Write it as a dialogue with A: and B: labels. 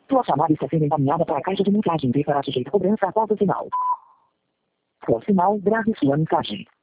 A: Tua chamada está sendo encaminhada para a caixa de mensagem e será sujeita a cobrança após o sinal. Por sinal, grave sua mensagem.